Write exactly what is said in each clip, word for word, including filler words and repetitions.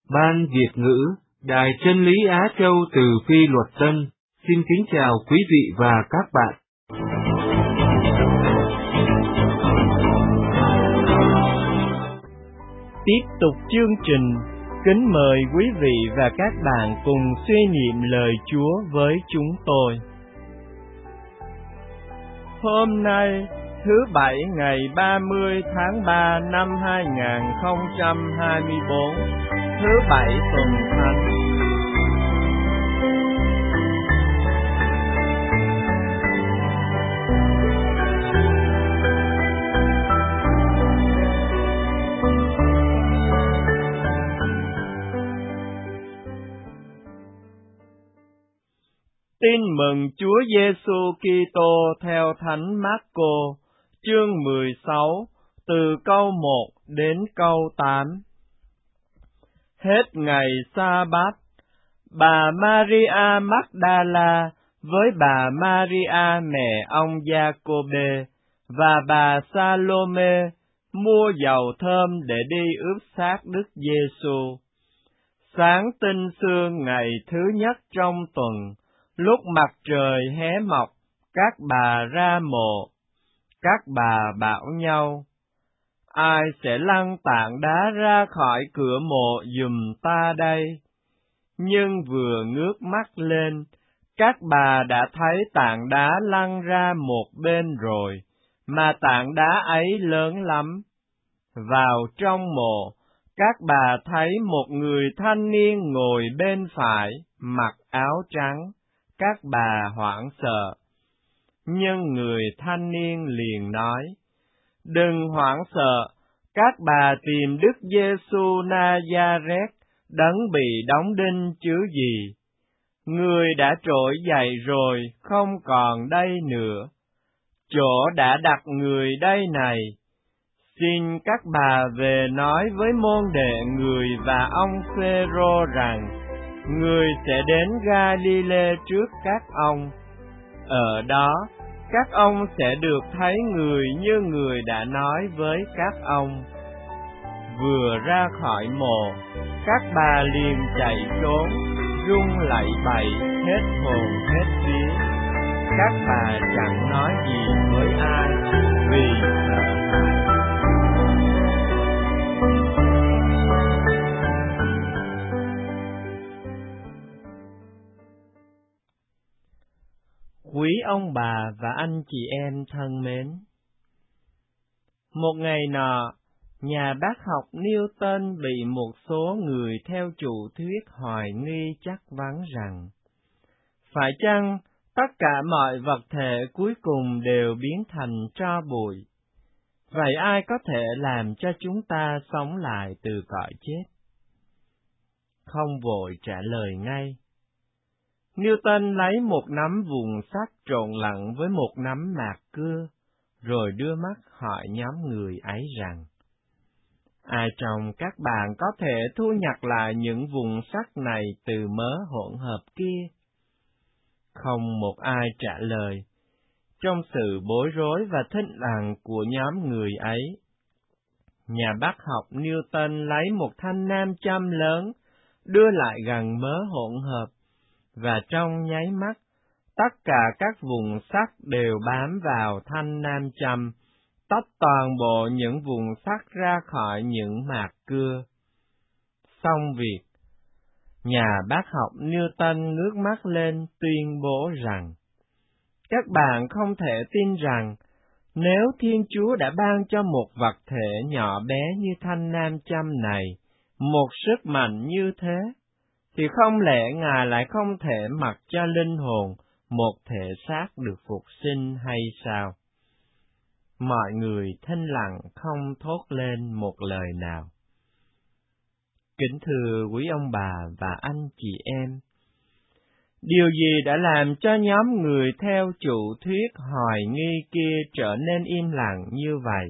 Ban Việt ngữ, Đài Chân lý Á Châu từ Phi Luật Tân, xin kính chào quý vị và các bạn. Tiếp tục chương trình, kính mời quý vị và các bạn cùng suy niệm lời Chúa với chúng tôi. Hôm nay, thứ Bảy ngày ba mươi tháng ba năm hai nghìn không trăm hai mươi bốn, thứ Bảy tuần Thánh. Tin mừng Chúa Giêsu Kitô theo Thánh Mác-cô, chương mười sáu, từ câu một đến câu tám. Hết ngày Sa-bát, bà Maria Magdala với bà Maria mẹ ông Gia-cô-bê và bà Sa-lô-mê mua dầu thơm để đi ướp xác Đức Giêsu. Sáng tinh sương ngày thứ nhất trong tuần, lúc mặt trời hé mọc, các bà ra mộ. Các bà bảo nhau, ai sẽ lăn tảng đá ra khỏi cửa mộ giùm ta đây? Nhưng vừa ngước mắt lên, các bà đã thấy tảng đá lăn ra một bên rồi, mà tảng đá ấy lớn lắm. Vào trong mộ, các bà thấy một người thanh niên ngồi bên phải, mặc áo trắng. Các bà hoảng sợ. Nhưng người thanh niên liền nói, đừng hoảng sợ, các bà tìm Đức Giêsu Na-gia-rét, đấng bị đóng đinh chứ gì. Người đã trỗi dậy rồi, không còn đây nữa. Chỗ đã đặt người đây này. Xin các bà về nói với môn đệ người và ông Phêrô rằng, người sẽ đến Ga-li-lê trước các ông. Ở đó, các ông sẽ được thấy người như người đã nói với các ông. Vừa ra khỏi mộ, các bà liền chạy trốn, run lẩy bẩy, hết hồn hết vía. Các bà chẳng nói gì với ai, vì sợ hãi. Quý ông bà và anh chị em thân mến, một ngày nọ, nhà bác học Newton bị một số người theo chủ thuyết hoài nghi trách vấn rằng, phải chăng tất cả mọi vật thể cuối cùng đều biến thành tro bụi? Vậy ai có thể làm cho chúng ta sống lại từ cõi chết? Không vội trả lời ngay, Newton lấy một nắm vụn sắt trộn lẫn với một nắm mạc cưa, rồi đưa mắt hỏi nhóm người ấy rằng, ai trong các bạn có thể thu nhặt lại những vụn sắt này từ mớ hỗn hợp kia? Không một ai trả lời. Trong sự bối rối và thinh lặng của nhóm người ấy, nhà bác học Newton lấy một thanh nam châm lớn, đưa lại gần mớ hỗn hợp, và trong nháy mắt, tất cả các vùng sắt đều bám vào thanh nam châm, tách toàn bộ những vùng sắt ra khỏi những mạc cưa. Xong việc, nhà bác học Newton ngước mắt lên tuyên bố rằng, các bạn không thể tin rằng, nếu Thiên Chúa đã ban cho một vật thể nhỏ bé như thanh nam châm này một sức mạnh như thế, thì không lẽ Ngài lại không thể mặc cho linh hồn một thể xác được phục sinh hay sao? Mọi người thinh lặng không thốt lên một lời nào. Kính thưa quý ông bà và anh chị em, điều gì đã làm cho nhóm người theo chủ thuyết hoài nghi kia trở nên im lặng như vậy?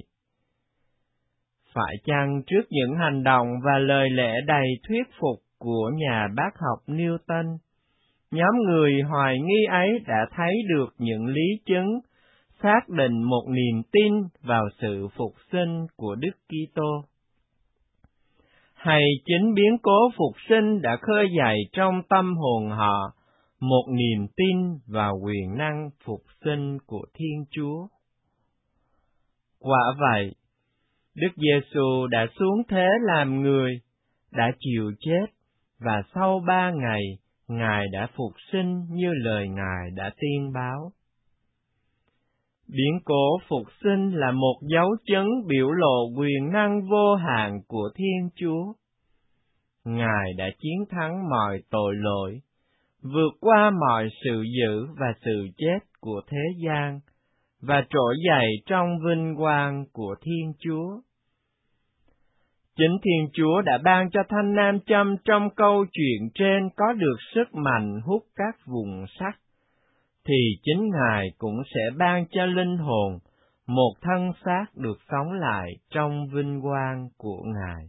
Phải chăng trước những hành động và lời lẽ đầy thuyết phục của nhà bác học Newton, nhóm người hoài nghi ấy đã thấy được những lý chứng xác định một niềm tin vào sự phục sinh của Đức Kitô? hay chính biến cố phục sinh đã khơi dậy trong tâm hồn họ một niềm tin vào quyền năng phục sinh của Thiên Chúa. Quả vậy, Đức Giêsu đã xuống thế làm người, đã chịu chết, và sau ba ngày, Ngài đã phục sinh như lời Ngài đã tiên báo. Biến cố phục sinh là một dấu chứng biểu lộ quyền năng vô hạn của Thiên Chúa. Ngài đã chiến thắng mọi tội lỗi, vượt qua mọi sự dữ và sự chết của thế gian, và trỗi dậy trong vinh quang của Thiên Chúa. Chính Thiên Chúa đã ban cho thanh nam châm trong câu chuyện trên có được sức mạnh hút các vùng sắt, thì chính Ngài cũng sẽ ban cho linh hồn một thân xác được sống lại trong vinh quang của Ngài.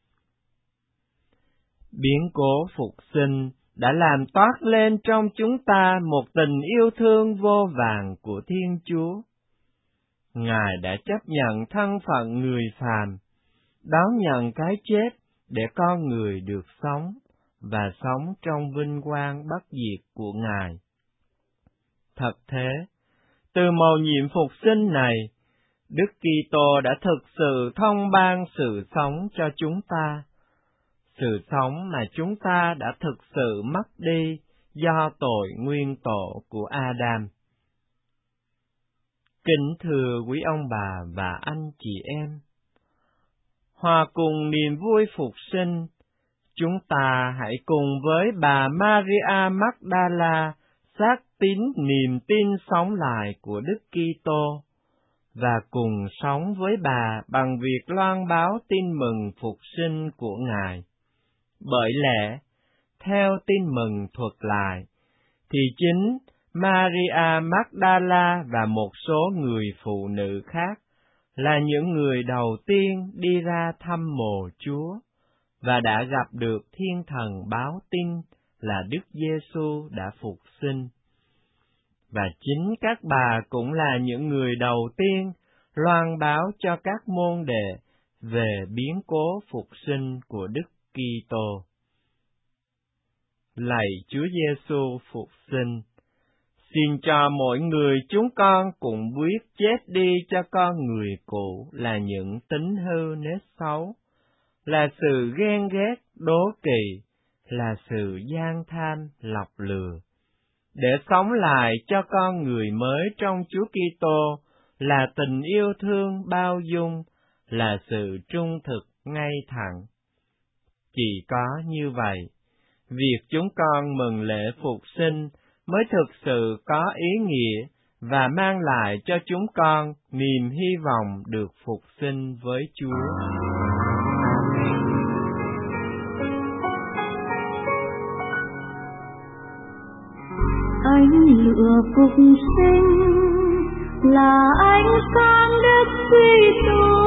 Biến cố phục sinh đã làm toát lên trong chúng ta một tình yêu thương vô vàn của Thiên Chúa. Ngài đã chấp nhận thân phận người phàm, đón nhận cái chết để con người được sống và sống trong vinh quang bất diệt của Ngài. Thật thế, từ mầu nhiệm phục sinh này, Đức Kitô đã thực sự thông ban sự sống cho chúng ta, sự sống mà chúng ta đã thực sự mất đi do tội nguyên tổ của Adam. Kính thưa quý ông bà và anh chị em, hòa cùng niềm vui phục sinh, chúng ta hãy cùng với bà Maria Magdala xác tín niềm tin sống lại của Đức Kitô và cùng sống với bà bằng việc loan báo tin mừng phục sinh của Ngài. Bởi lẽ, theo tin mừng thuật lại, thì chính Maria Magdala và một số người phụ nữ khác là những người đầu tiên đi ra thăm mồ Chúa và đã gặp được thiên thần báo tin là Đức Giêsu đã phục sinh. Và chính các bà cũng là những người đầu tiên loan báo cho các môn đệ về biến cố phục sinh của Đức Kitô. Lạy Chúa Giêsu phục sinh, xin cho mỗi người chúng con cùng quyết chết đi cho con người cũ là những tính hư nết xấu, là sự ghen ghét, đố kỵ, là sự gian tham, lọc lừa, để sống lại cho con người mới trong Chúa Kitô là tình yêu thương bao dung, là sự trung thực ngay thẳng. Chỉ có như vậy, việc chúng con mừng lễ phục sinh mới thực sự có ý nghĩa và mang lại cho chúng con niềm hy vọng được phục sinh với Chúa. Ánh lửa phục sinh là ánh sáng Đức Kitô,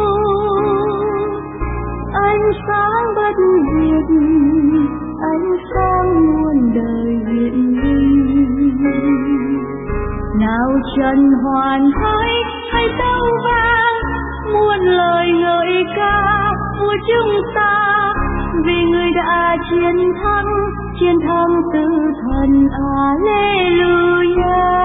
ánh sáng bất diệt, ánh sáng muôn đời hiện vinh. Nào trần hoàn hãy hay tâu vang muôn lời ngợi ca của chúng ta, vì người đã chiến thắng, chiến thắng từ thần. Alleluia.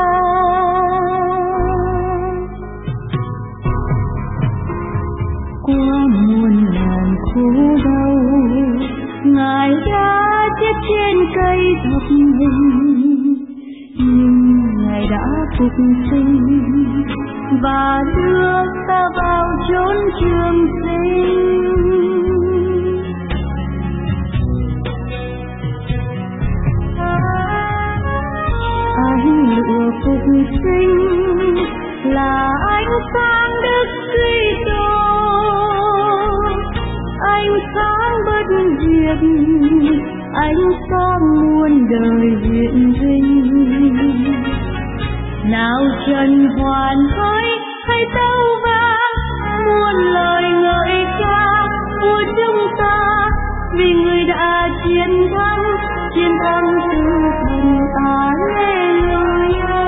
Qua muôn ngàn khổ đau, Ngài đã chết trên cây thập hình, nhưng Ngài đã phục sinh và đưa ta vào chốn trường sinh. Ánh lửa phục sinh là ánh sáng Đức Kitô, ánh sáng bất diệt, ánh sáng muôn đời hiện vinh. Nào trần hoàn hãy hay tâu vang muôn lời ngợi ca của chúng ta, vì người đã chiến thắng, chiến thắng từ thần. Alleluia.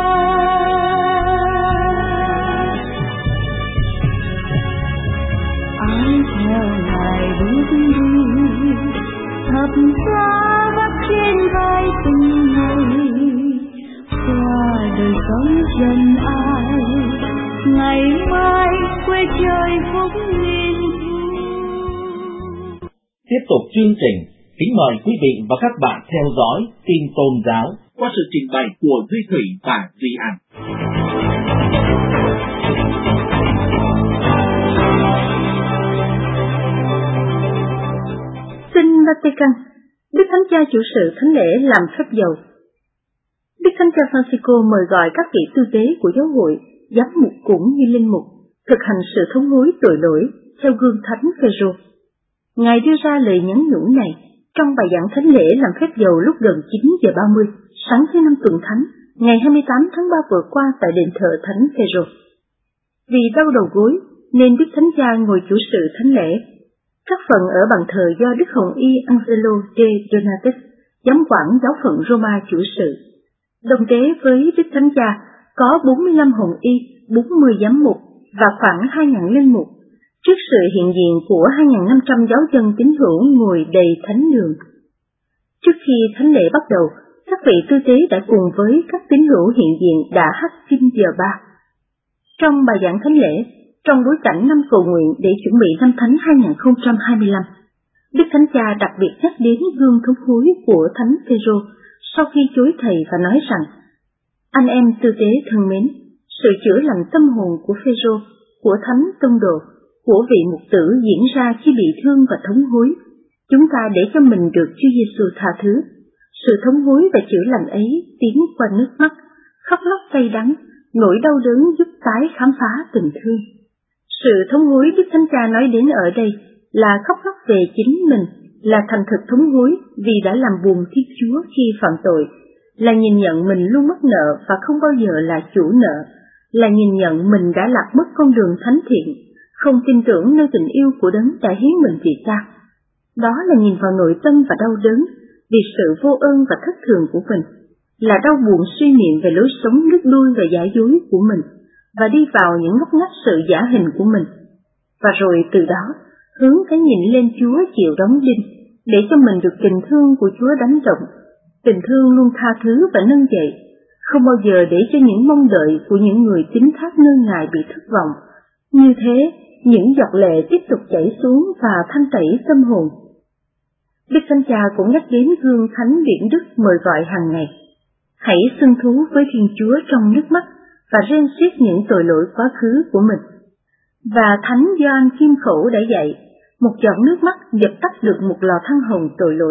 Ai theo Ngài bước đi, ra vác trên vai từng ngày qua đời sống trần ai, ngày mai quê trời phúc nghìn thu. Tiếp tục chương trình, kính mời quý vị và các bạn theo dõi tin tôn giáo qua sự trình bày của Duy Thủy và Duy An. Xin Vatican, Đức Thánh Cha chủ sự thánh lễ làm phép dầu. Đức Thánh Cha Francisco mời gọi các vị tư tế của giáo hội, giám mục cũng như linh mục, thực hành sự thống hối tội lỗi theo gương Thánh Phêrô. Ngài đưa ra lời nhắn nhủ này trong bài giảng thánh lễ làm phép dầu lúc gần chín giờ ba mươi sáng thứ năm tuần thánh, ngày hai mươi tám tháng ba vừa qua tại đền thờ Thánh Phêrô. Vì đau đầu gối nên Đức Thánh Cha ngồi chủ sự thánh lễ. Các phần ở bàn thờ do Đức Hồng Y Angelo de Donatis, giám quản giáo phận Roma chủ sự. Đồng tế với Đức Thánh Cha có bốn mươi lăm hồng y, bốn mươi giám mục và khoảng hai nghìn linh mục, trước sự hiện diện của hai nghìn năm trăm giáo dân tín hữu ngồi đầy thánh đường. Trước khi thánh lễ bắt đầu, các vị tư tế đã cùng với các tín hữu hiện diện đã hát kinh giờ ba. Trong bài giảng thánh lễ, trong bối cảnh năm cầu nguyện để chuẩn bị năm thánh hai nghìn không trăm hai mươi lăm, Đức Thánh Cha đặc biệt nhắc đến gương thống hối của Thánh Phêrô sau khi chối thầy và nói rằng: anh em tư tế thân mến, sự chữa lành tâm hồn của Phêrô, của Thánh Tông Đồ, của vị mục tử diễn ra khi bị thương và thống hối. Chúng ta để cho mình được Chúa Giêsu tha thứ. Sự thống hối và chữa lành ấy tiến qua nước mắt, khóc lóc cay đắng, nỗi đau đớn giúp tái khám phá tình thương. Sự thống hối Đức Thánh Cha nói đến ở đây là khóc lóc về chính mình, là thành thực thống hối vì đã làm buồn Thiên Chúa khi phạm tội, là nhìn nhận mình luôn mắc nợ và không bao giờ là chủ nợ, là nhìn nhận mình đã lạc mất con đường thánh thiện, không tin tưởng nơi tình yêu của Đấng đã hiến mình vì ta. Đó là nhìn vào nội tâm và đau đớn vì sự vô ơn và thất thường của mình, là đau buồn suy niệm về lối sống đứt đuôi và giả dối của mình, và đi vào những ngóc ngách sự giả hình của mình. Và rồi từ đó, hướng cái nhìn lên Chúa chịu đóng đinh, để cho mình được tình thương của Chúa đánh động. Tình thương luôn tha thứ và nâng dậy, không bao giờ để cho những mong đợi của những người tín thác nơi Ngài bị thất vọng. Như thế, những giọt lệ tiếp tục chảy xuống và thanh tẩy tâm hồn. Đức Thánh Cha cũng nhắc đến gương Thánh Điển Đức mời gọi hàng ngày: hãy xưng thú với Thiên Chúa trong nước mắt và rên xiết những tội lỗi quá khứ của mình. Và Thánh Gioan Kim Khẩu đã dạy, một giọt nước mắt dập tắt được một lò than hồng tội lỗi.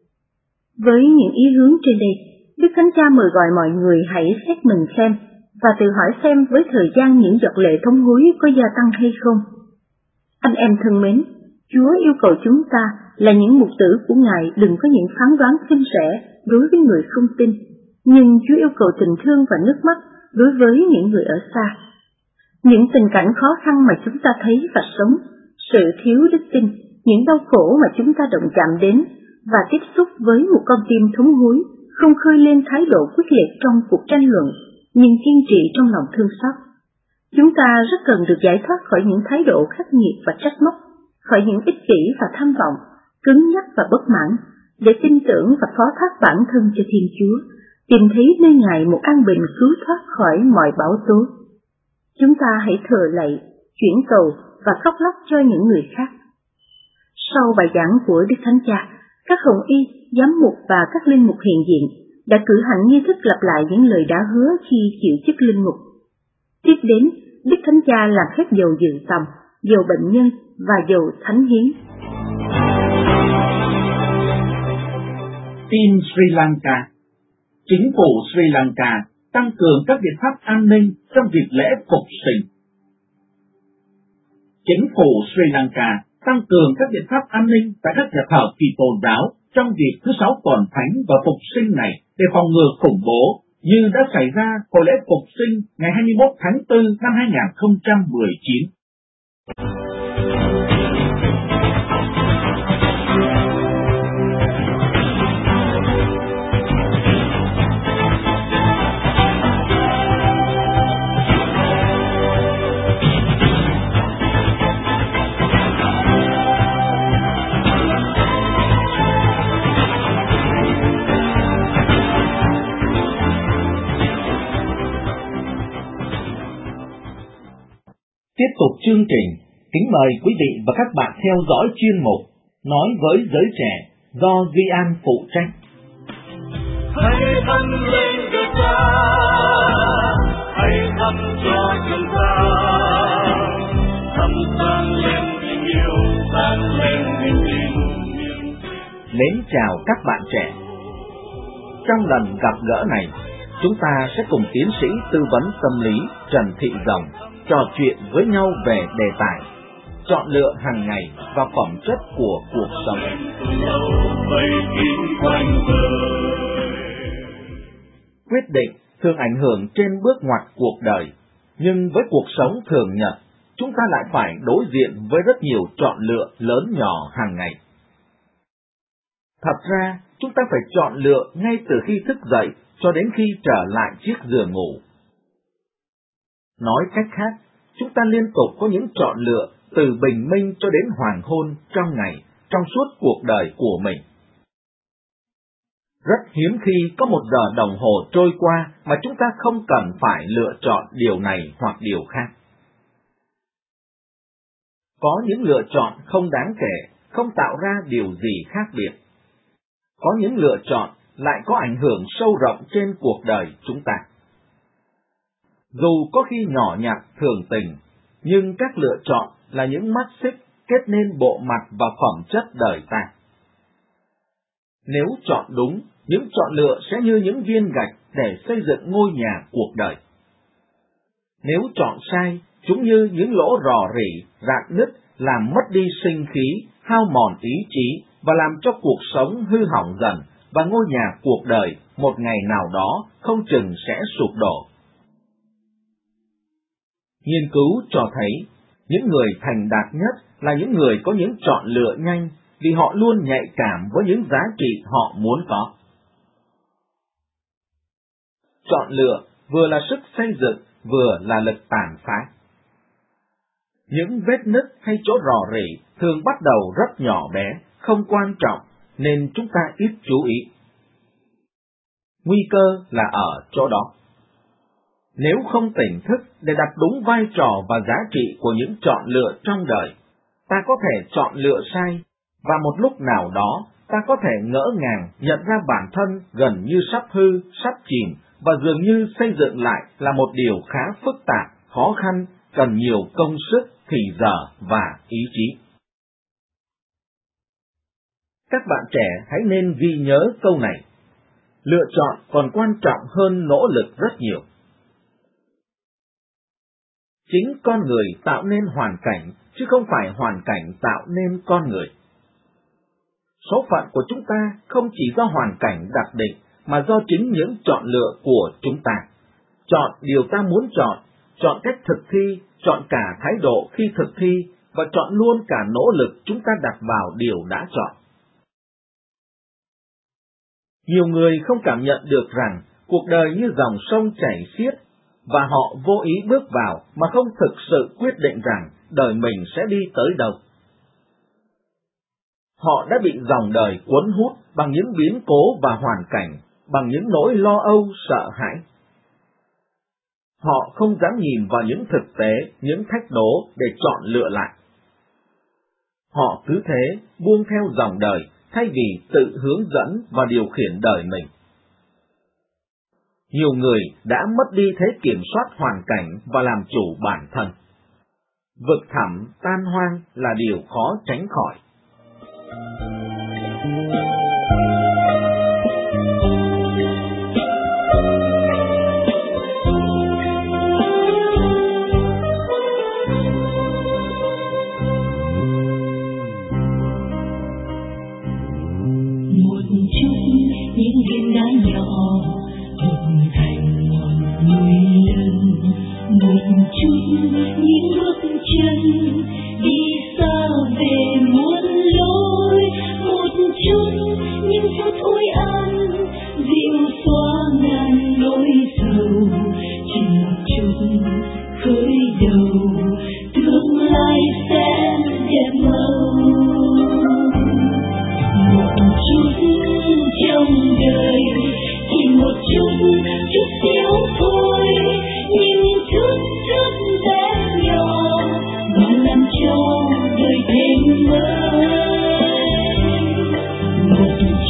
Với những ý hướng trên đây, Đức Thánh Cha mời gọi mọi người hãy xét mình xem và tự hỏi xem với thời gian những giọt lệ thống hối có gia tăng hay không. Anh em thân mến, Chúa yêu cầu chúng ta là những mục tử của Ngài đừng có những phán đoán khinh rẻ đối với người không tin, nhưng Chúa yêu cầu tình thương và nước mắt đối với những người ở xa. Những tình cảnh khó khăn mà chúng ta thấy và sống, sự thiếu đức tin, những đau khổ mà chúng ta động chạm đến và tiếp xúc với một con tim thống hối, không khơi lên thái độ quyết liệt trong cuộc tranh luận, nhưng kiên trì trong lòng thương xót. Chúng ta rất cần được giải thoát khỏi những thái độ khắc nghiệt và trách móc, khỏi những ích kỷ và tham vọng, cứng nhắc và bất mãn, để tin tưởng và phó thác bản thân cho Thiên Chúa, tìm thấy nơi Ngài một an bình cứu thoát khỏi mọi bão tố. Chúng ta hãy thờ lạy, chuyển cầu và khóc lóc cho những người khác. Sau bài giảng của Đức Thánh Cha, các hồng y, giám mục và các linh mục hiện diện đã cử hành nghi thức lặp lại những lời đã hứa khi chịu chức linh mục. Tiếp đến, Đức Thánh Cha làm phép dầu dự tòng, dầu bệnh nhân và dầu thánh hiến. Tin Sri Lanka. Chính phủ Sri Lanka tăng cường các biện pháp an ninh trong dịp lễ Phục sinh. Chính phủ Sri Lanka tăng cường các biện pháp an ninh tại các nhà thờ Kitô giáo trong dịp thứ sáu tuần thánh và Phục sinh này để phòng ngừa khủng bố như đã xảy ra hồi lễ Phục sinh ngày hai mươi mốt tháng tư năm hai nghìn không trăm mười chín. Tiếp tục chương trình, kính mời quý vị và các bạn theo dõi chuyên mục Nói với giới trẻ do Duy An phụ trách. Hãy thân lên Việt Nam, hãy thắp cho chúng ta, thắp sáng lên tình yêu, sáng lên niềm tin. Mến chào các bạn trẻ. Trong lần gặp gỡ này, chúng ta sẽ cùng tiến sĩ tư vấn tâm lý Trần Thị Rồng trò chuyện với nhau về đề tài chọn lựa hàng ngày và phẩm chất của cuộc sống. Quyết định thường ảnh hưởng trên bước ngoặt cuộc đời, nhưng với cuộc sống thường nhật, chúng ta lại phải đối diện với rất nhiều chọn lựa lớn nhỏ hàng ngày. Thật ra, chúng ta phải chọn lựa ngay từ khi thức dậy cho đến khi trở lại chiếc giường ngủ. Nói cách khác, chúng ta liên tục có những chọn lựa từ bình minh cho đến hoàng hôn trong ngày, trong suốt cuộc đời của mình. Rất hiếm khi có một giờ đồng hồ trôi qua mà chúng ta không cần phải lựa chọn điều này hoặc điều khác. Có những lựa chọn không đáng kể, không tạo ra điều gì khác biệt. Có những lựa chọn lại có ảnh hưởng sâu rộng trên cuộc đời chúng ta. Dù có khi nhỏ nhặt thường tình, nhưng các lựa chọn là những mắt xích kết nên bộ mặt và phẩm chất đời ta. Nếu chọn đúng, những chọn lựa sẽ như những viên gạch để xây dựng ngôi nhà cuộc đời. Nếu chọn sai, chúng như những lỗ rò rỉ, rạn nứt, làm mất đi sinh khí, hao mòn ý chí và làm cho cuộc sống hư hỏng dần, và ngôi nhà cuộc đời một ngày nào đó không chừng sẽ sụp đổ. Nghiên cứu cho thấy, những người thành đạt nhất là những người có những chọn lựa nhanh, vì họ luôn nhạy cảm với những giá trị họ muốn có. Chọn lựa vừa là sức xây dựng, vừa là lực tàn phá. Những vết nứt hay chỗ rò rỉ thường bắt đầu rất nhỏ bé, không quan trọng, nên chúng ta ít chú ý. Nguy cơ là ở chỗ đó. Nếu không tỉnh thức để đặt đúng vai trò và giá trị của những chọn lựa trong đời, ta có thể chọn lựa sai, và một lúc nào đó ta có thể ngỡ ngàng nhận ra bản thân gần như sắp hư, sắp chìm, và dường như xây dựng lại là một điều khá phức tạp, khó khăn, cần nhiều công sức, thì giờ và ý chí. Các bạn trẻ hãy nên ghi nhớ câu này. Lựa chọn còn quan trọng hơn nỗ lực rất nhiều. Chính con người tạo nên hoàn cảnh, chứ không phải hoàn cảnh tạo nên con người. Số phận của chúng ta không chỉ do hoàn cảnh đặc định, mà do chính những chọn lựa của chúng ta. Chọn điều ta muốn chọn, chọn cách thực thi, chọn cả thái độ khi thực thi, và chọn luôn cả nỗ lực chúng ta đặt vào điều đã chọn. Nhiều người không cảm nhận được rằng cuộc đời như dòng sông chảy xiết, và họ vô ý bước vào mà không thực sự quyết định rằng đời mình sẽ đi tới đâu. Họ đã bị dòng đời cuốn hút bằng những biến cố và hoàn cảnh, bằng những nỗi lo âu, sợ hãi. Họ không dám nhìn vào những thực tế, những thách đố để chọn lựa lại. Họ cứ thế buông theo dòng đời thay vì tự hướng dẫn và điều khiển đời mình. Nhiều người đã mất đi thế kiểm soát hoàn cảnh và làm chủ bản thân. Vực thẳm tan hoang là điều khó tránh khỏi. Chút xíu thôi, nhưng chút chút bé nhỏ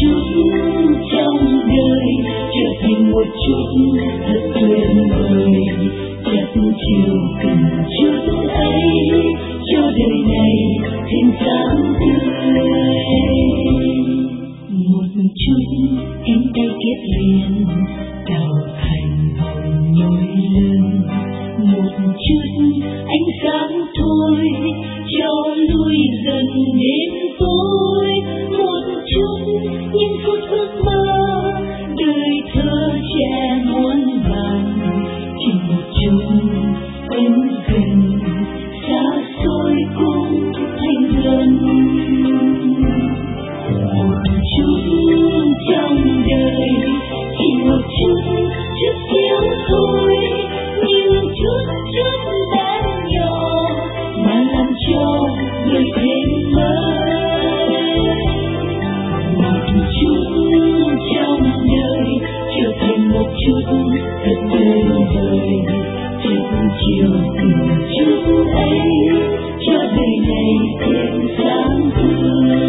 chút trong đời trở thành một chút thật tuyệt vời, chợt chiều cần chút ấy cho đời này thêm sáng tươi. Một chút cánh tay kết liền tạo thành vòng nhồi lưng, một chút ánh sáng thôi cho lui dần đến tối, một chút những phút ước mơ đời thơ trẻ muôn vàn, chỉ một chút đến gần xa xôi cũng thành gần. Một chút trong đời chỉ một chút chút xíu thôi, nhưng chút chút bé nhỏ mà làm cho đời thêm mới. Một chút trong đời trở thành một chút thật tuyệt vời, chợt chiều từng chút ấy cho đời này thêm sáng tươi.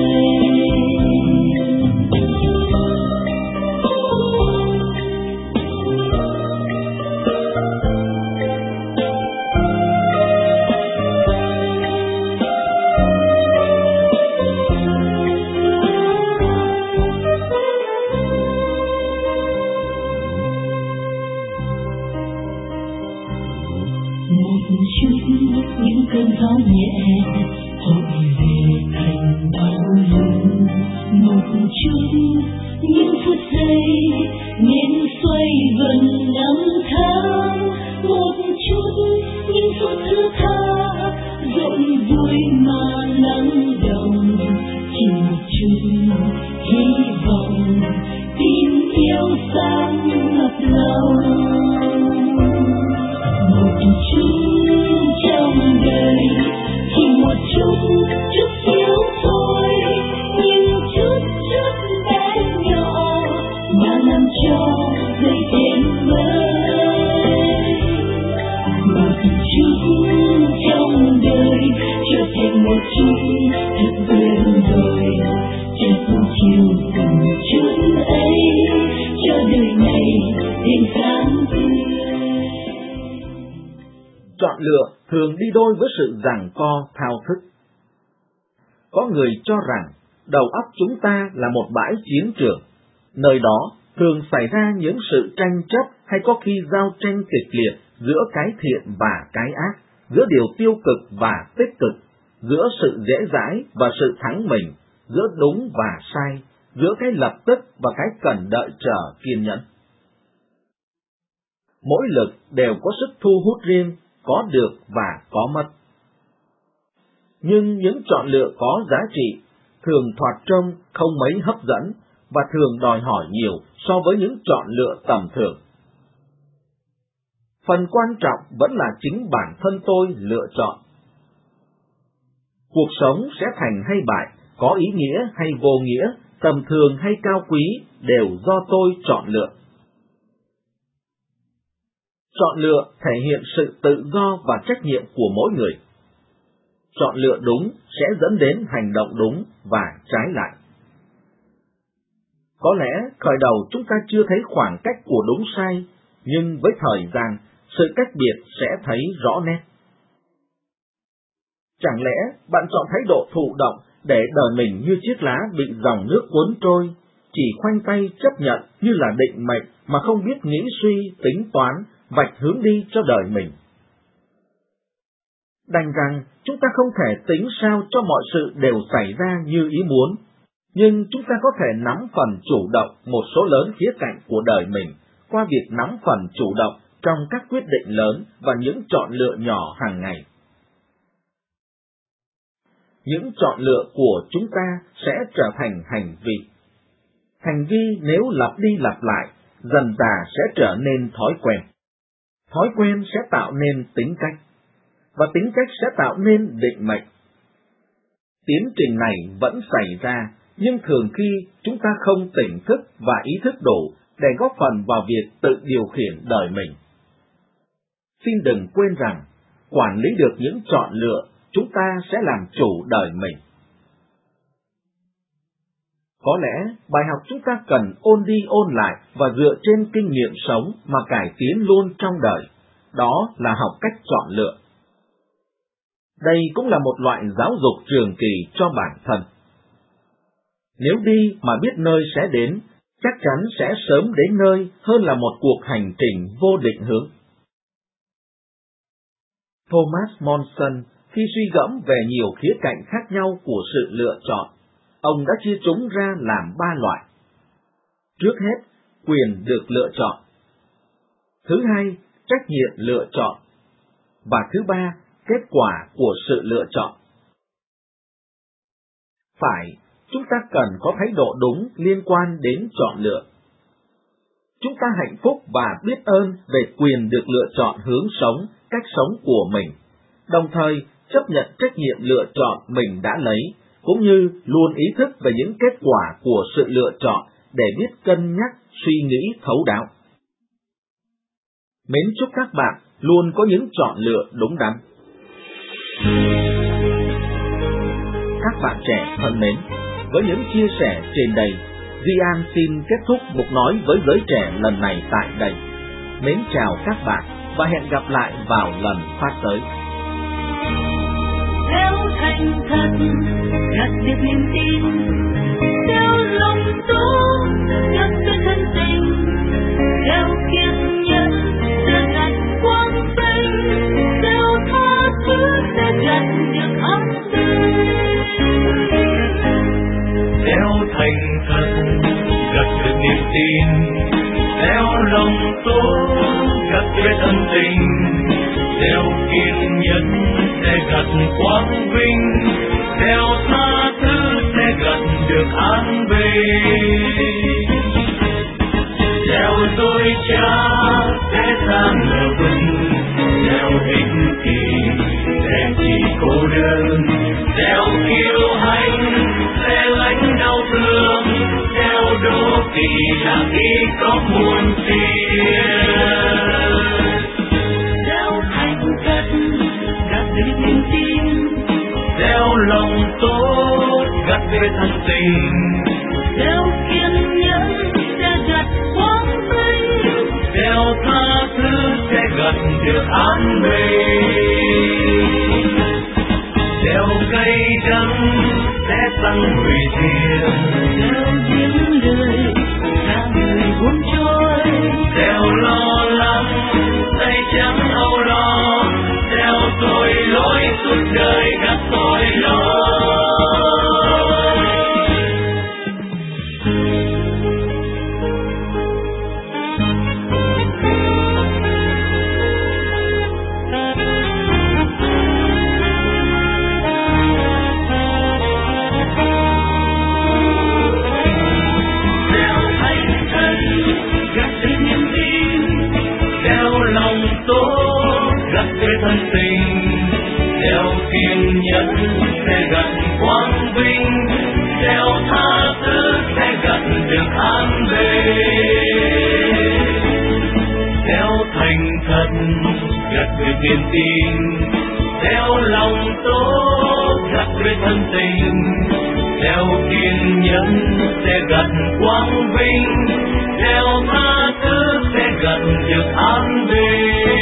Những cơn gió nhẹ hội về thành bao lưng, một chút những phút giây nên xoay vần năm tháng, một chút những phút thứ tha rộn vui mà lắng động, chỉ một chút hy vọng tin yêu sáng ngập lòng. Một chút trong đời chỉ một chút chút xíu thôi, nhưng chút chút bé nhỏ mà làm cho đời thêm mới. Một chút trong đời trở thành một chút thật tuyệt vời, chợt chiều từng chút ấy cho đời này thêm sáng tươi. Chọn lựa thường đi đôi với sự giằng co thao thức. Có người cho rằng đầu óc chúng ta là một bãi chiến trường, nơi đó thường xảy ra những sự tranh chấp hay có khi giao tranh kịch liệt giữa cái thiện và cái ác, giữa điều tiêu cực và tích cực, giữa sự dễ dãi và sự thắng mình, giữa đúng và sai, giữa cái lập tức và cái cần đợi chờ kiên nhẫn. Mỗi lực đều có sức thu hút riêng, có được và có mất. Nhưng những chọn lựa có giá trị thường thoạt trông không mấy hấp dẫn và thường đòi hỏi nhiều so với những chọn lựa tầm thường. Phần quan trọng vẫn là chính bản thân tôi lựa chọn. Cuộc sống sẽ thành hay bại, có ý nghĩa hay vô nghĩa, tầm thường hay cao quý đều do tôi chọn lựa. Chọn lựa thể hiện sự tự do và trách nhiệm của mỗi người. Chọn lựa đúng sẽ dẫn đến hành động đúng và trái lại. Có lẽ khởi đầu chúng ta chưa thấy khoảng cách của đúng sai, nhưng với thời gian, sự cách biệt sẽ thấy rõ nét. Chẳng lẽ bạn chọn thái độ thụ động để đời mình như chiếc lá bị dòng nước cuốn trôi, chỉ khoanh tay chấp nhận như là định mệnh mà không biết nghĩ suy, tính toán, vạch hướng đi cho đời mình? Đành rằng chúng ta không thể tính sao cho mọi sự đều xảy ra như ý muốn, nhưng chúng ta có thể nắm phần chủ động một số lớn khía cạnh của đời mình qua việc nắm phần chủ động trong các quyết định lớn và những chọn lựa nhỏ hàng ngày. Những chọn lựa của chúng ta sẽ trở thành hành vi. Hành vi nếu lặp đi lặp lại, dần dà sẽ trở nên thói quen. Thói quen sẽ tạo nên tính cách, và tính cách sẽ tạo nên định mệnh. Tiến trình này vẫn xảy ra, nhưng thường khi chúng ta không tỉnh thức và ý thức đủ để góp phần vào việc tự điều khiển đời mình. Xin đừng quên rằng, quản lý được những chọn lựa, chúng ta sẽ làm chủ đời mình. Có lẽ bài học chúng ta cần ôn đi ôn lại và dựa trên kinh nghiệm sống mà cải tiến luôn trong đời, đó là học cách chọn lựa. Đây cũng là một loại giáo dục trường kỳ cho bản thân. Nếu đi mà biết nơi sẽ đến, chắc chắn sẽ sớm đến nơi hơn là một cuộc hành trình vô định hướng. Thomas Monson, khi suy gẫm về nhiều khía cạnh khác nhau của sự lựa chọn, ông đã chia chúng ra làm ba loại. Trước hết, quyền được lựa chọn. Thứ hai, trách nhiệm lựa chọn. Và thứ ba, kết quả của sự lựa chọn. Phải, chúng ta cần có thái độ đúng liên quan đến chọn lựa. Chúng ta hạnh phúc và biết ơn về quyền được lựa chọn hướng sống, cách sống của mình, đồng thời chấp nhận trách nhiệm lựa chọn mình đã lấy, cũng như luôn ý thức về những kết quả của sự lựa chọn để biết cân nhắc, suy nghĩ thấu đáo. Mến chúc các bạn luôn có những chọn lựa đúng đắn. Các bạn trẻ thân mến, với những chia sẻ trên đây, Duy An xin kết thúc mục nói với giới trẻ lần này tại đây. Mến chào các bạn và hẹn gặp lại vào lần phát tới. Theo thành thật, gặt được niềm tin, theo lòng tốt, gặt được thân tình, theo kiên nhẫn, sẽ gặt quang vinh, theo tha thứ sẽ gặt được an bình. Theo thành thật, gặt được niềm tin, theo lòng tốt, gặt được thân tình, theo kiên nhẫn sẽ gặt quang vinh, theo tha thứ sẽ gặt được an bình. Theo dối trá sẽ sang ngờ vực, theo ích kỷ sẽ chỉ cô đơn, theo kiêu hãnh sẽ lãnh đau thương, theo đố kỵ là khi có muôn phiền. Theo thành thật gặt được niềm tin, theo lòng tốt gặt về thân tình, theo kiên nhẫn sẽ gặt quang vinh, theo tha thứ sẽ gặt được an bình. Theo cây đắng sẽ tăng hủy diệt, theo những lời là người buông trôi, theo lo lắng tay trắng âu lo, theo tội lỗi suốt đời gặt tội lỗi. Thân tình theo kiên nhẫn sẽ gặt quang vinh, theo tha thứ sẽ gặt được an bình. Theo thành thật gặt được niềm tin, theo lòng tốt gặt được thân tình, theo kiên nhẫn sẽ gặt quang vinh, theo tha thứ sẽ gặt được an bình.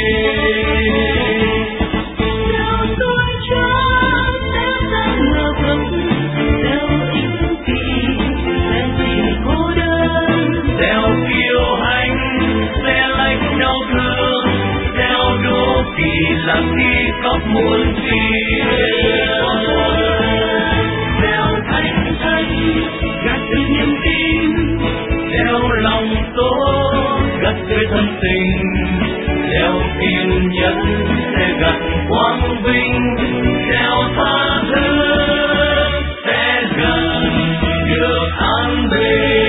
Là khi có muôn phiền, theo thành thật gặt được niềm tin, theo lòng tốt gặt được thân tình, theo kiên nhẫn sẽ gặt quang vinh, theo tha thứ sẽ gặt được an bình.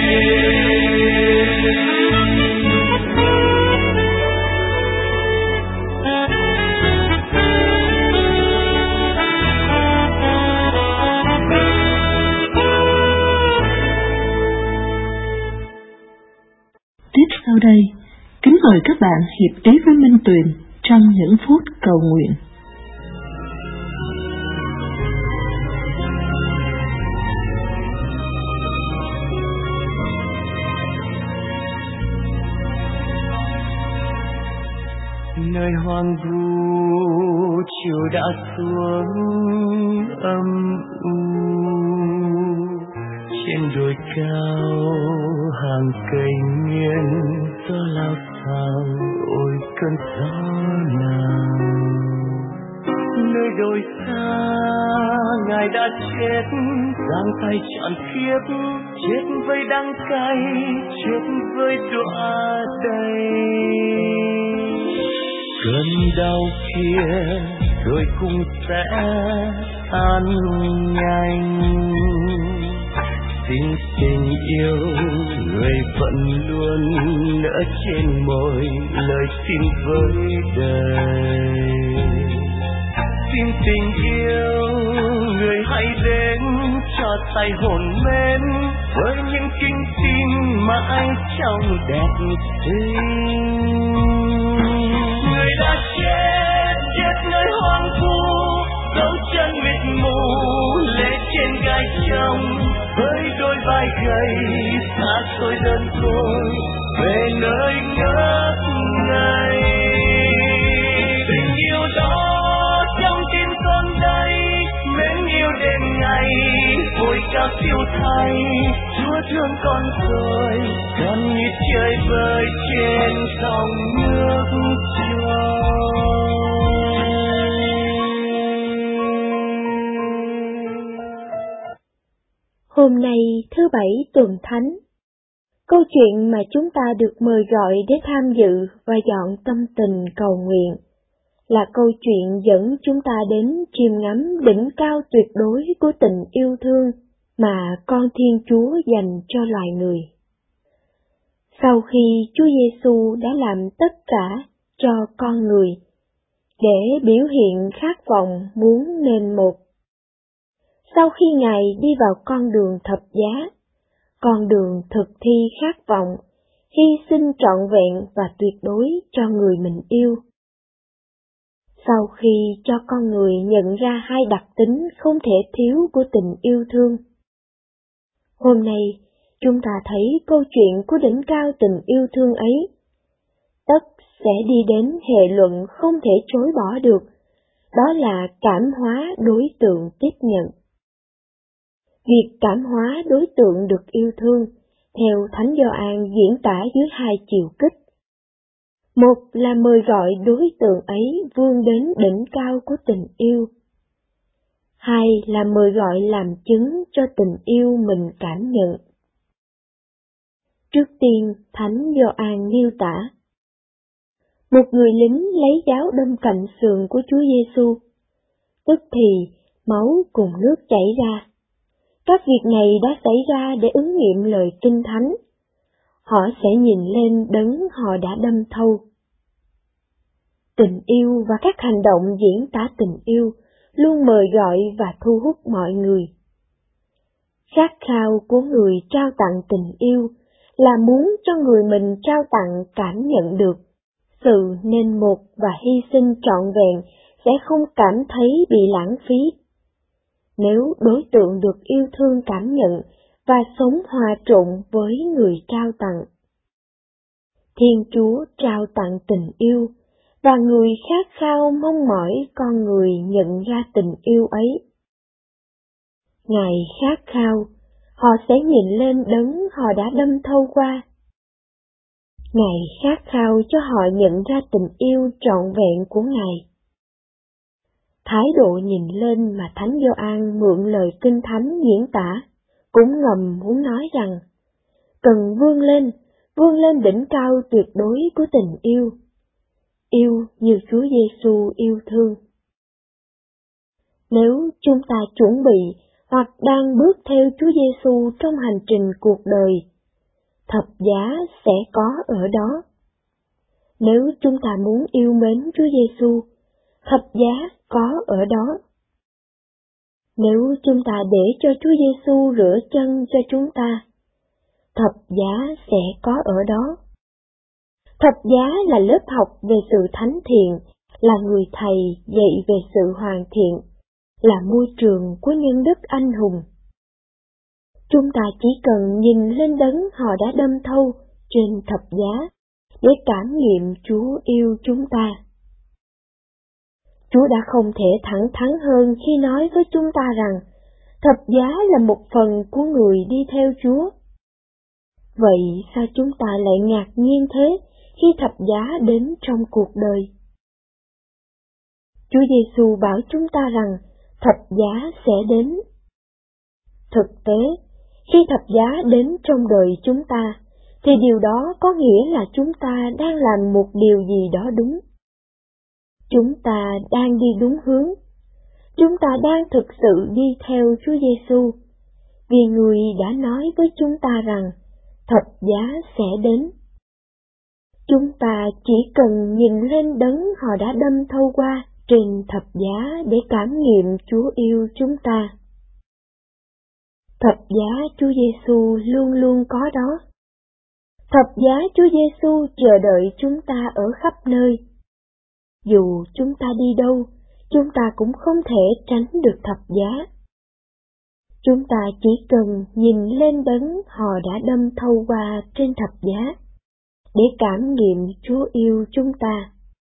Sau đây, kính mời các bạn hiệp ý với Minh Tuyền trong những phút cầu nguyện. nơi hoang vu chiều đã xuống âm u, trên đồi cao hàng cây nghiêng gió lao xao, ôi cơn gió nào. Nơi đồi xa Ngài đã chết, giang tay trọn kiếp, chết với đắng cay, chết với đọa đầy. Cơn đau kia rồi cũng sẽ tan nhanh. Xin tình yêu người vẫn luôn nở trên môi lời xin với đời. Xin tình yêu người hãy đến cho tay hồn mến với những kinh xin mãi trong đẹp xinh. Người đã chết, chết nơi hoang vu, dấu chân mịt mù lệ trên gai trông, với đôi vai gầy xa xôi đơn côi về nơi ngất ngây. Tình yêu đó trong tim con đây, mến yêu đêm ngày vội cao siêu thay. Chúa thương con rồi, con như chơi vơi trên dòng nước trôi. Hôm nay thứ bảy tuần thánh, câu chuyện mà chúng ta được mời gọi để tham dự và dọn tâm tình cầu nguyện là câu chuyện dẫn chúng ta đến chiêm ngắm đỉnh cao tuyệt đối của tình yêu thương mà con Thiên Chúa dành cho loài người. Sau khi Chúa Giêsu đã làm tất cả cho con người để biểu hiện khát vọng muốn nên một, sau khi Ngài đi vào con đường thập giá, con đường thực thi khát vọng, hy sinh trọn vẹn và tuyệt đối cho người mình yêu. Sau khi cho con người nhận ra hai đặc tính không thể thiếu của tình yêu thương, hôm nay chúng ta thấy câu chuyện của đỉnh cao tình yêu thương ấy. Tất sẽ đi đến hệ luận không thể chối bỏ được, đó là cảm hóa đối tượng tiếp nhận. Việc cảm hóa đối tượng được yêu thương, theo Thánh Gioan diễn tả dưới hai chiều kích. Một là mời gọi đối tượng ấy vươn đến đỉnh cao của tình yêu. Hai là mời gọi làm chứng cho tình yêu mình cảm nhận. Trước tiên, Thánh Gioan miêu tả một người lính lấy giáo đâm cạnh sườn của Chúa Giêsu, tức thì máu cùng nước chảy ra. Các việc này đã xảy ra để ứng nghiệm lời Kinh Thánh. Họ sẽ nhìn lên đấng họ đã đâm thâu. Tình yêu và các hành động diễn tả tình yêu luôn mời gọi và thu hút mọi người. Khát khao của người trao tặng tình yêu là muốn cho người mình trao tặng cảm nhận được sự nên một và hy sinh trọn vẹn sẽ không cảm thấy bị lãng phí. Nếu đối tượng được yêu thương cảm nhận và sống hòa trộn với người trao tặng. Thiên Chúa trao tặng tình yêu, và người khát khao mong mỏi con người nhận ra tình yêu ấy. Ngài khát khao, họ sẽ nhìn lên đấng họ đã đâm thâu qua. Ngài khát khao cho họ nhận ra tình yêu trọn vẹn của Ngài. Thái độ nhìn lên mà Thánh Gioan mượn lời Kinh Thánh diễn tả, cũng ngầm muốn nói rằng, cần vươn lên, vươn lên đỉnh cao tuyệt đối của tình yêu. Yêu như Chúa Giêsu yêu thương. Nếu chúng ta chuẩn bị hoặc đang bước theo Chúa Giêsu trong hành trình cuộc đời, thập giá sẽ có ở đó. Nếu chúng ta muốn yêu mến Chúa Giêsu, thập giá có ở đó. Nếu chúng ta để cho Chúa Giêsu rửa chân cho chúng ta, thập giá sẽ có ở đó. Thập giá là lớp học về sự thánh thiện, là người thầy dạy về sự hoàn thiện, là môi trường của nhân đức anh hùng. Chúng ta chỉ cần nhìn lên đấng họ đã đâm thâu trên thập giá để cảm nghiệm Chúa yêu chúng ta. Chúa đã không thể thẳng thắn hơn khi nói với chúng ta rằng thập giá là một phần của người đi theo Chúa. Vậy sao chúng ta lại ngạc nhiên thế khi thập giá đến trong cuộc đời? Chúa Giêsu bảo chúng ta rằng thập giá sẽ đến. Thực tế, khi thập giá đến trong đời chúng ta, thì điều đó có nghĩa là chúng ta đang làm một điều gì đó đúng. Chúng ta đang đi đúng hướng. Chúng ta đang thực sự đi theo Chúa Giêsu, vì Người đã nói với chúng ta rằng thập giá sẽ đến. Chúng ta chỉ cần nhìn lên đấng họ đã đâm thâu qua trên thập giá để cảm nghiệm Chúa yêu chúng ta. Thập giá Chúa Giêsu luôn luôn có đó. Thập giá Chúa Giêsu chờ đợi chúng ta ở khắp nơi. Dù chúng ta đi đâu, chúng ta cũng không thể tránh được thập giá. Chúng ta chỉ cần nhìn lên đấng họ đã đâm thâu qua trên thập giá, để cảm nghiệm Chúa yêu chúng ta.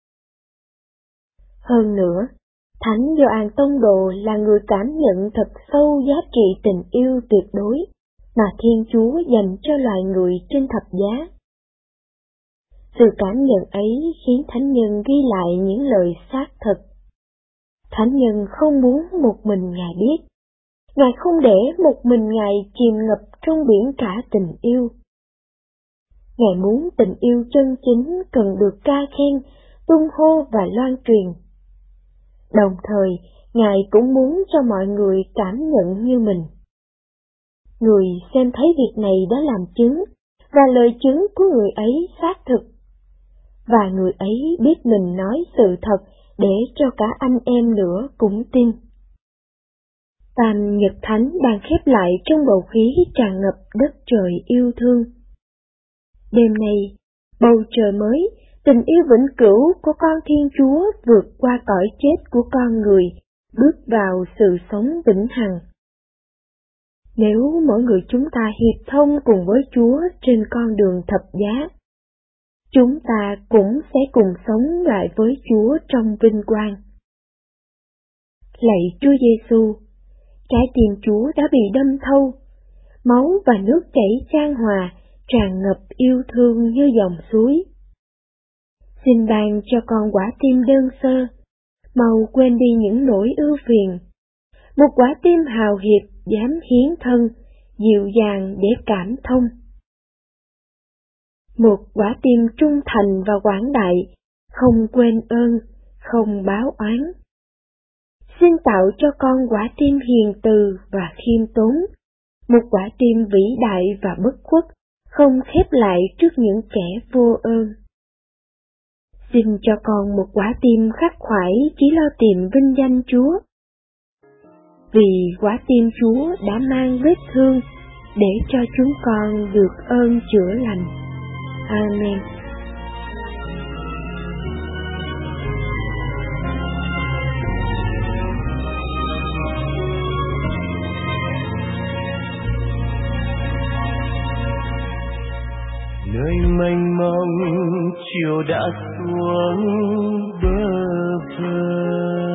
Hơn nữa, Thánh Gioan Tông Đồ là người cảm nhận thật sâu giá trị tình yêu tuyệt đối mà Thiên Chúa dành cho loài người trên thập giá. Sự cảm nhận ấy khiến Thánh Nhân ghi lại những lời xác thực. Thánh Nhân không muốn một mình Ngài biết. Ngài không để một mình Ngài chìm ngập trong biển cả tình yêu. Ngài muốn tình yêu chân chính cần được ca khen, tung hô và loan truyền. Đồng thời, Ngài cũng muốn cho mọi người cảm nhận như mình. Người xem thấy việc này đã làm chứng, và lời chứng của người ấy xác thực. Và người ấy biết mình nói sự thật để cho cả anh em nữa cũng tin. Tam Nhật Thánh đang khép lại trong bầu khí tràn ngập đất trời yêu thương. Đêm nay, bầu trời mới, tình yêu vĩnh cửu của con Thiên Chúa vượt qua cõi chết của con người, bước vào sự sống vĩnh hằng. Nếu mỗi người chúng ta hiệp thông cùng với Chúa trên con đường thập giá, chúng ta cũng sẽ cùng sống lại với Chúa trong vinh quang. Lạy Chúa Giêsu, trái tim Chúa đã bị đâm thâu, máu và nước chảy chan hòa, tràn ngập yêu thương như dòng suối. Xin ban cho con quả tim đơn sơ, mau quên đi những nỗi ưu phiền, một quả tim hào hiệp dám hiến thân, dịu dàng để cảm thông. Một quả tim trung thành và quảng đại, không quên ơn, không báo oán. Xin tạo cho con quả tim hiền từ và khiêm tốn, một quả tim vĩ đại và bất khuất, không khép lại trước những kẻ vô ơn. Xin cho con một quả tim khắc khoải chỉ lo tìm vinh danh Chúa. Vì quả tim Chúa đã mang vết thương để cho chúng con được ơn chữa lành. Amen. Nơi mênh mông chiều đã xuống bờ vơ,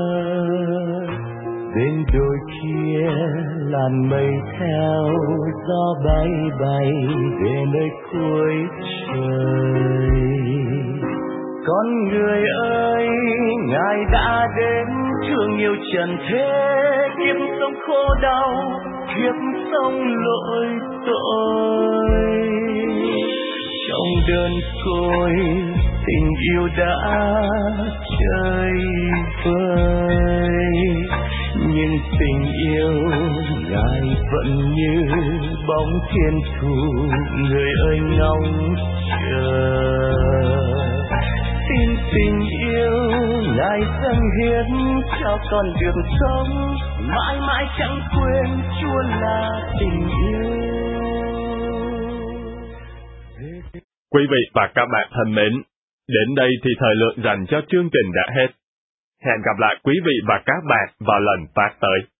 bên đồi kia làn mây theo gió bay bay về nơi cuối trời. Con người ơi, Ngài đã đến thương yêu trần thế, kiếp sống khổ đau, kiếp sống lỗi tội. Trong đơn côi tình yêu đã chơi vơi, nhưng tình yêu Ngài vẫn như bóng thiên thủ, người ơi ngóng chờ. Xin tình yêu Ngài dâng hiến cho con đường sống, mãi mãi chẳng quên Chúa là tình yêu. Quý vị và các bạn thân mến, đến đây thì thời lượng dành cho chương trình đã hết. Hẹn gặp lại quý vị và các bạn vào lần phát tới.